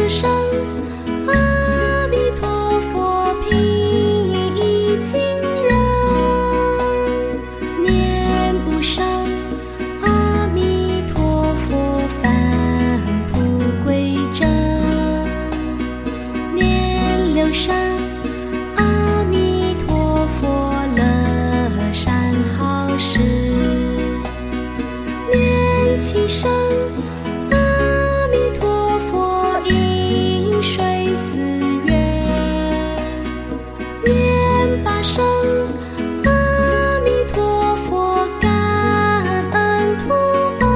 上阿弥陀佛，平易近人，念无上阿弥陀佛，返璞归真，念六声阿弥陀佛，乐善好施，念七声阿弥陀佛，饮水思源，念八声阿弥陀佛，感恩图报，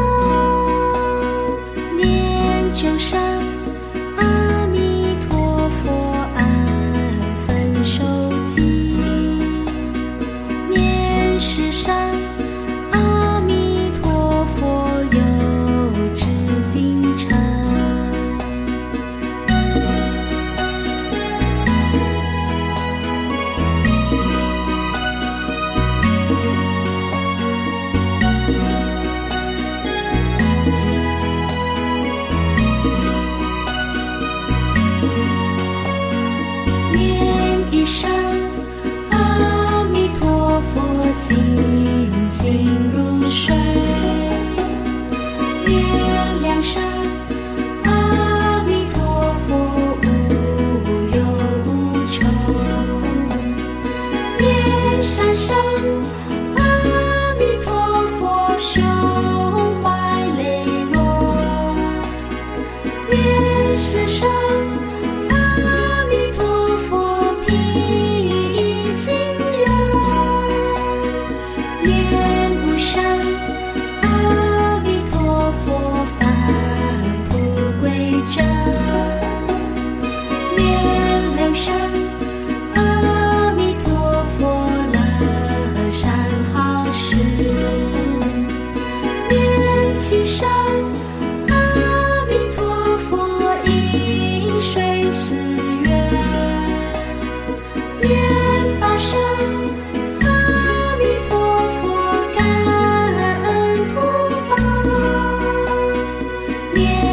念九声阿弥陀佛，安分守己，念十声阿弥陀佛，有志精诚。念一声阿弥陀佛，心静如水，念两声阿弥陀佛，无忧无愁，念三声阿弥陀佛，胸怀磊落，念四声阿弥陀佛，平易近人，念无上阿弥陀佛，返璞归真，念六声阿弥陀佛，乐善好施，念七声阿弥陀佛，饮水思源，念八声阿弥陀佛，感恩图报，念